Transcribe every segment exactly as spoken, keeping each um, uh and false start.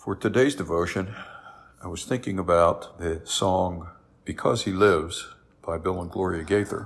For today's devotion, I was thinking about the song Because He Lives by Bill and Gloria Gaither.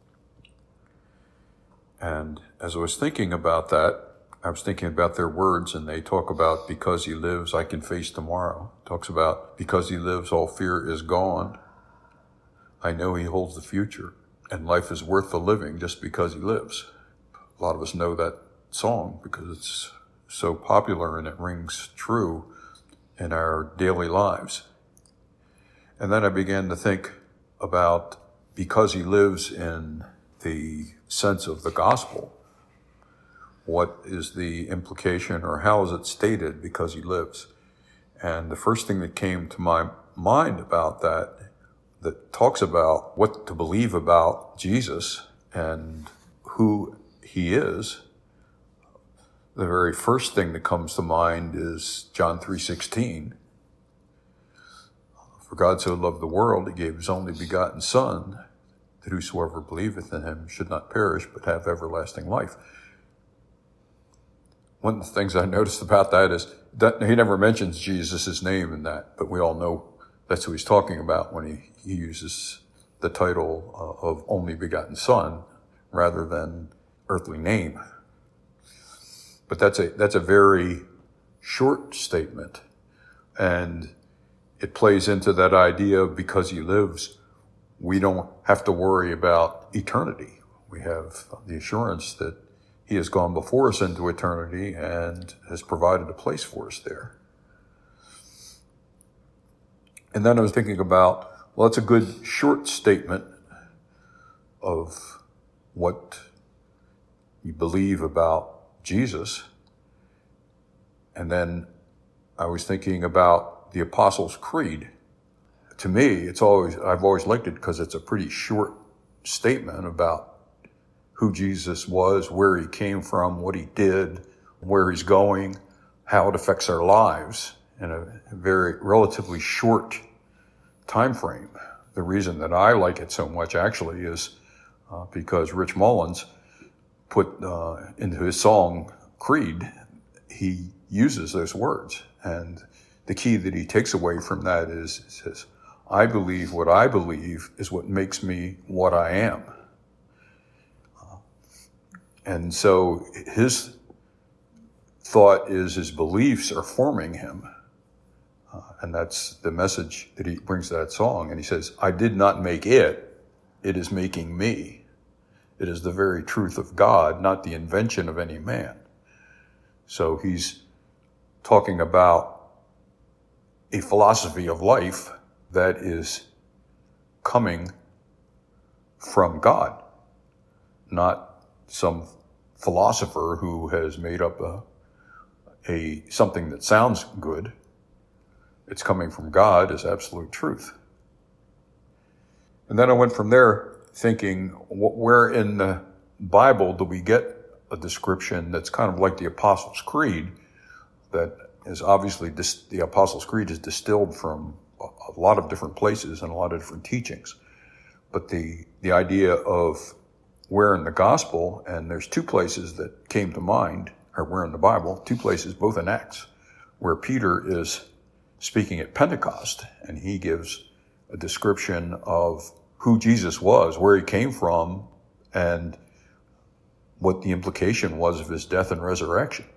And as I was thinking about that, I was thinking about their words, and they talk about because He lives, I can face tomorrow. It talks about because He lives, all fear is gone. I know He holds the future, and life is worth the living just because He lives. A lot of us know that song because it's so popular and it rings true in our daily lives. And then I began to think about because He lives in the sense of the gospel. What is the implication, or how is it stated because He lives? And the first thing that came to my mind about that, that talks about what to believe about Jesus and who He is, the very first thing that comes to mind is John three sixteen. For God so loved the world, He gave His only begotten Son, that whosoever believeth in Him should not perish, but have everlasting life. One of the things I noticed about that is that He never mentions Jesus' name in that, but we all know that's who He's talking about when He, he uses the title uh, of only begotten Son rather than earthly name. But that's a that's a very short statement, and it plays into that idea of because He lives, we don't have to worry about eternity. We have the assurance that He has gone before us into eternity and has provided a place for us there. And then I was thinking about, well, it's a good short statement of what you believe about Jesus. And then I was thinking about the Apostles' Creed. To me, it's always, I've always liked it because it's a pretty short statement about who Jesus was, where He came from, what He did, where He's going, how it affects our lives in a very relatively short time frame. The reason that I like it so much actually is uh, because Rich Mullins put uh, into his song Creed, he uses those words. And the key that he takes away from that is, he says, I believe what I believe is what makes me what I am. Uh, and so his thought is his beliefs are forming him. Uh, and that's the message that he brings to that song. And he says, I did not make it, it is making me. It is the very truth of God, not the invention of any man. So he's talking about a philosophy of life that is coming from God, not some philosopher who has made up a, a something that sounds good. It's coming from God as absolute truth. And then I went from there thinking, where in the Bible do we get a description that's kind of like the Apostles' Creed, that is obviously, dis- the Apostles' Creed is distilled from a, a lot of different places and a lot of different teachings. But the, the idea of where in the gospel, and there's two places that came to mind, or where in the Bible, two places, both in Acts, where Peter is speaking at Pentecost, and he gives a description of who Jesus was, where He came from, and what the implication was of His death and resurrection.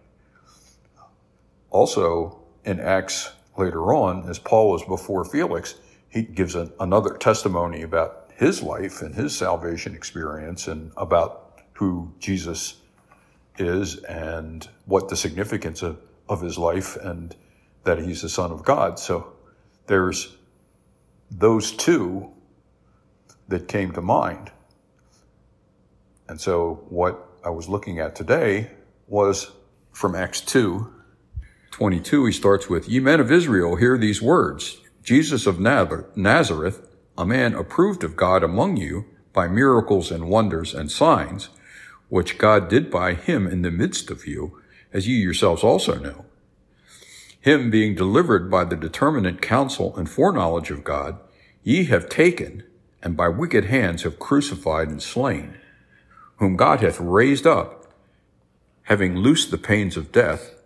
Also, in Acts later on, as Paul was before Felix, he gives an, another testimony about his life and his salvation experience and about who Jesus is and what the significance of, of his life and that He's the Son of God. So there's those two that came to mind. And so what I was looking at today was from Acts two twenty-two. He starts with, Ye men of Israel, hear these words. Jesus of Nazareth, a man approved of God among you by miracles and wonders and signs, which God did by Him in the midst of you, as ye yourselves also know. Him being delivered by the determinate counsel and foreknowledge of God, ye have taken, and by wicked hands have crucified and slain, whom God hath raised up, having loosed the pains of death,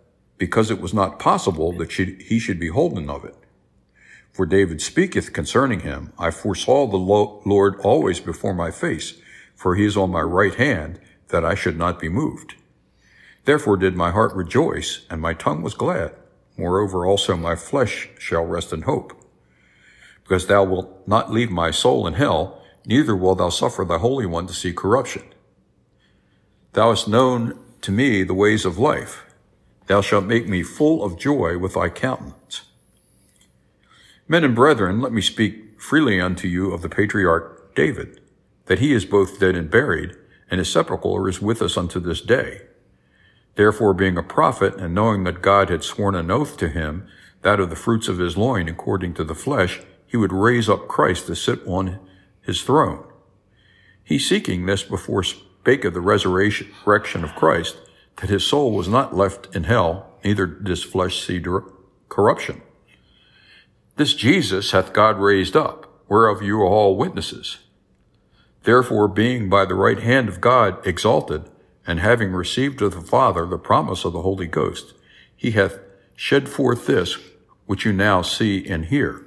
because it was not possible that he should be holden of it. For David speaketh concerning him, I foresaw the Lord always before my face, for he is on my right hand, that I should not be moved. Therefore did my heart rejoice, and my tongue was glad. Moreover also my flesh shall rest in hope. Because thou wilt not leave my soul in hell, neither wilt thou suffer thy Holy One to see corruption. Thou hast known to me the ways of life. Thou shalt make me full of joy with thy countenance. Men and brethren, let me speak freely unto you of the patriarch David, that he is both dead and buried, and his sepulchre is with us unto this day. Therefore, being a prophet, and knowing that God had sworn an oath to him, that of the fruits of his loin, according to the flesh, he would raise up Christ to sit on his throne. He, seeking this before, spake of the resurrection of Christ, that his soul was not left in hell, neither did his flesh see corruption. This Jesus hath God raised up, whereof you are all witnesses. Therefore, being by the right hand of God exalted, and having received of the Father the promise of the Holy Ghost, he hath shed forth this, which you now see and hear.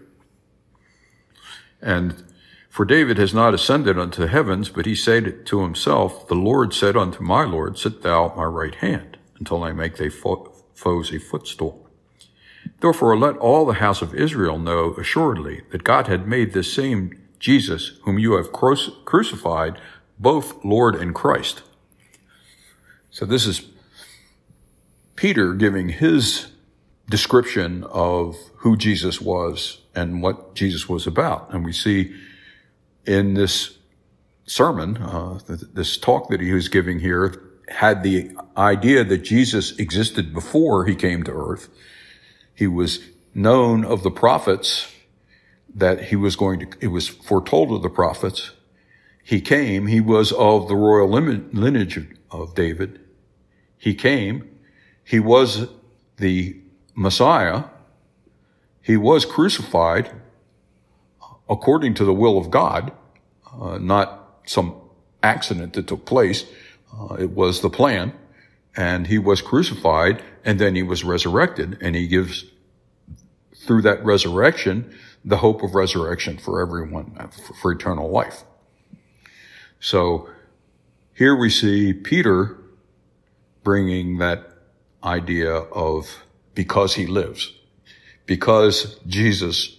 And for David has not ascended unto the heavens, but he said to himself, the Lord said unto my Lord, sit thou at my right hand, until I make thy fo- foes a footstool. Therefore let all the house of Israel know assuredly that God had made this same Jesus, whom you have cru- crucified, both Lord and Christ. So this is Peter giving his description of who Jesus was and what Jesus was about. And we see in this sermon, uh, this talk that he was giving here, had the idea that Jesus existed before he came to earth. He was known of the prophets that he was going to, it was foretold of the prophets. He came, he was of the royal lineage of David. He came, he was the Messiah. He was crucified according to the will of God, uh, not some accident that took place. Uh, it was the plan. And he was crucified, and then he was resurrected, and he gives, through that resurrection, the hope of resurrection for everyone, for, for eternal life. So here we see Peter bringing that idea of because he lives. Because Jesus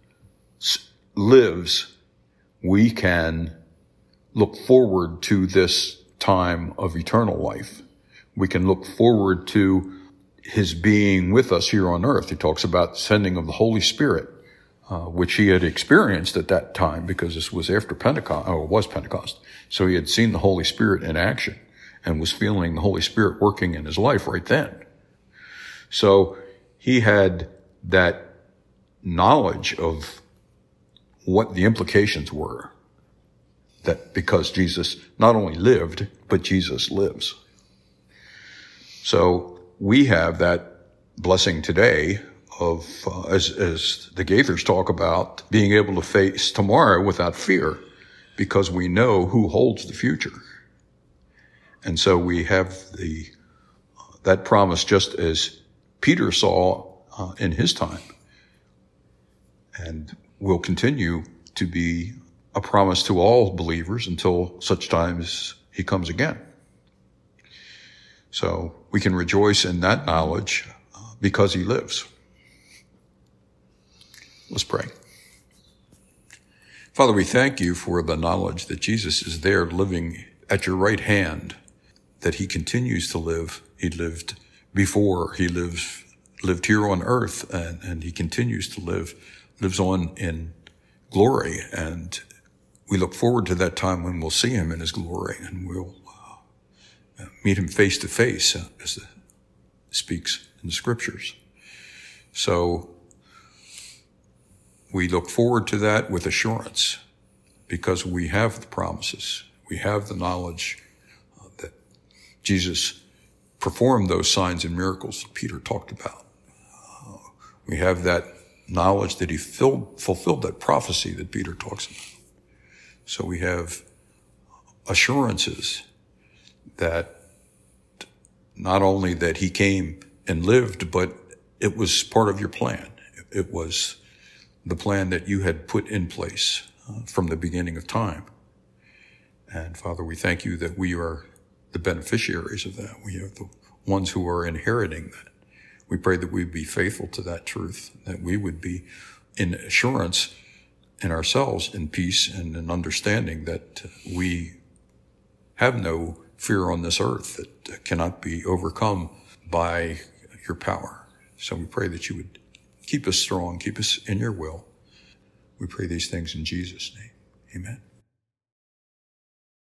lives, we can look forward to this time of eternal life. We can look forward to his being with us here on earth. He talks about the sending of the Holy Spirit, uh, which he had experienced at that time because this was after Pentecost, or it was Pentecost. So he had seen the Holy Spirit in action and was feeling the Holy Spirit working in his life right then. So he had that knowledge of what the implications were, that because Jesus not only lived, but Jesus lives. So we have that blessing today of, uh, as, as the Gaithers talk about, being able to face tomorrow without fear because we know who holds the future. And so we have the, uh, that promise just as Peter saw uh, in his time, and will continue to be a promise to all believers until such time as he comes again. So we can rejoice in that knowledge uh, because he lives. Let's pray. Father, we thank you for the knowledge that Jesus is there living at your right hand, that he continues to live. He lived before, he lives, lived here on earth, and, and he continues to live, lives on in glory. And we look forward to that time when we'll see him in his glory, and we'll uh, meet him face to face, uh, as it speaks in the scriptures. So we look forward to that with assurance because we have the promises. We have the knowledge uh, that Jesus performed those signs and miracles that Peter talked about. Uh, we have that knowledge that he filled, fulfilled that prophecy that Peter talks about. So we have assurances that not only that he came and lived, but it was part of your plan. It was the plan that you had put in place uh, from the beginning of time. And Father, we thank you that we are the beneficiaries of that. We are the ones who are inheriting that. We pray that we would be faithful to that truth, that we would be in assurance in ourselves, in peace and in understanding that we have no fear on this earth that cannot be overcome by your power. So we pray that you would keep us strong, keep us in your will. We pray these things in Jesus' name. Amen.